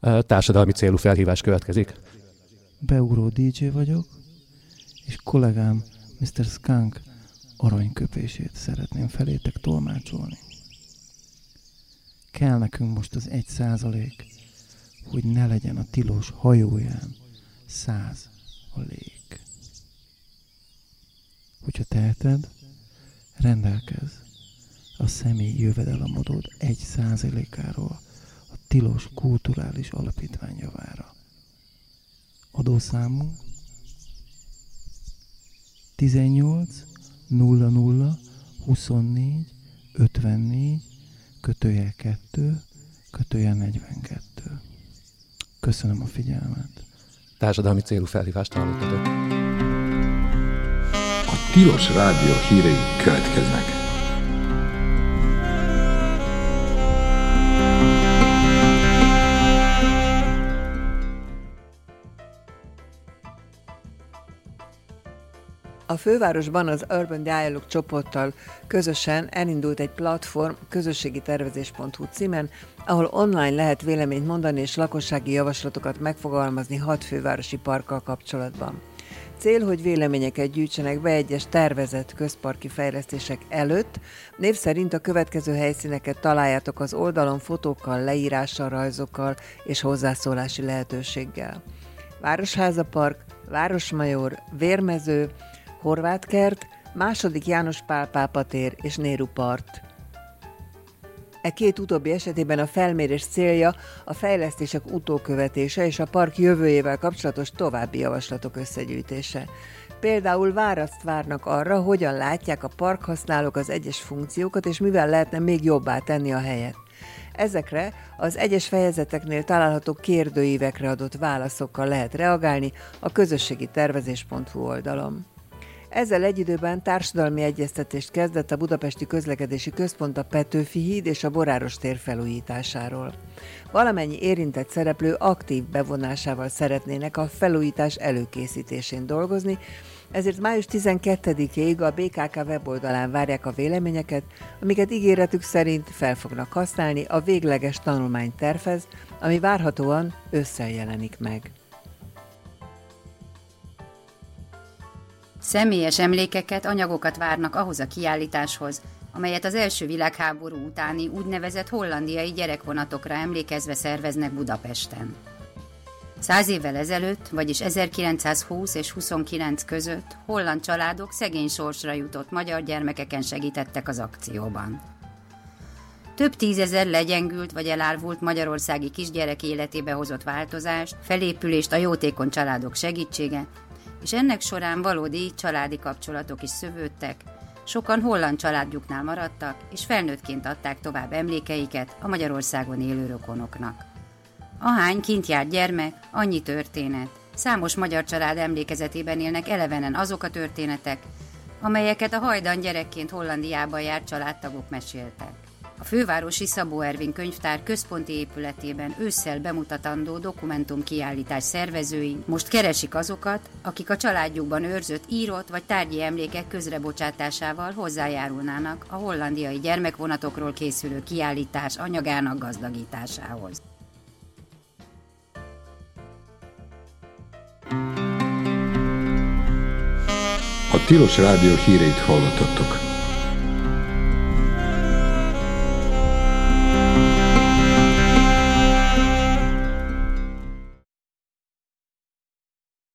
Társadalmi célú felhívás következik. Beugró DJ vagyok, és kollégám Mr. Skunk aranyköpését szeretném felétek tolmácsolni. Kell nekünk most az 1%, hogy ne legyen a tilos hajóján 100 a lég. Hogyha teheted, rendelkezz a személyi jövedelemadód 1%-áról a tilos kulturális alapítvány javára. Adószámunk 18 00 24 54 /2 /42. Köszönöm a figyelmet. Társadalmi célú felhívást hallottatok. A Tilos Rádió hírei következnek. A fővárosban az Urban Dialogue csoporttal közösen elindult egy platform közösségitervezés.hu címen, ahol online lehet véleményt mondani és lakossági javaslatokat megfogalmazni 6 fővárosi parkkal kapcsolatban. Cél, hogy véleményeket gyűjtsenek be egyes tervezett közparki fejlesztések előtt. Név szerint a következő helyszíneket találjátok az oldalon fotókkal, leírással, rajzokkal és hozzászólási lehetőséggel. Városháza Park, Városmajor, Vérmező, Horváthkert, II. János Pál pápa tér és Nehru part. E két utóbbi esetében a felmérés célja a fejlesztések utókövetése és a park jövőjével kapcsolatos további javaslatok összegyűjtése. Például választ várnak arra, hogyan látják a parkhasználók az egyes funkciókat, és mivel lehetne még jobbá tenni a helyet. Ezekre az egyes fejezeteknél található kérdőívekre adott válaszokkal lehet reagálni a közösségitervezés.hu oldalon. Ezzel egy időben társadalmi egyeztetést kezdett a Budapesti Közlekedési Központ a Petőfi híd és a Boráros tér felújításáról. Valamennyi érintett szereplő aktív bevonásával szeretnének a felújítás előkészítésén dolgozni, ezért május 12-ig a BKK weboldalán várják a véleményeket, amiket ígéretük szerint fel fognak használni a végleges tanulmánytervhez, ami várhatóan ősszel jelenik meg. Személyes emlékeket, anyagokat várnak ahhoz a kiállításhoz, amelyet az első világháború utáni úgynevezett hollandiai gyerekvonatokra emlékezve szerveznek Budapesten. 100 évvel ezelőtt, vagyis 1920 és 29 között holland családok szegény sorsra jutott magyar gyermekeken segítettek az akcióban. Több tízezer legyengült vagy elárvult magyarországi kisgyerek életébe hozott változást, felépülést a jótékony családok segítsége, és ennek során valódi családi kapcsolatok is szövődtek, sokan holland családjuknál maradtak, és felnőttként adták tovább emlékeiket a Magyarországon élő rokonoknak. Ahány kint járt gyermek, annyi történet. Számos magyar család emlékezetében élnek elevenen azok a történetek, amelyeket a hajdan gyerekként Hollandiában járt családtagok meséltek. A fővárosi Szabó Ervin könyvtár központi épületében ősszel bemutatandó dokumentumkiállítás szervezői most keresik azokat, akik a családjukban őrzött írott vagy tárgyi emlékek közrebocsátásával hozzájárulnának a hollandiai gyermekvonatokról készülő kiállítás anyagának gazdagításához. A Tilos Rádió híreit hallottatok.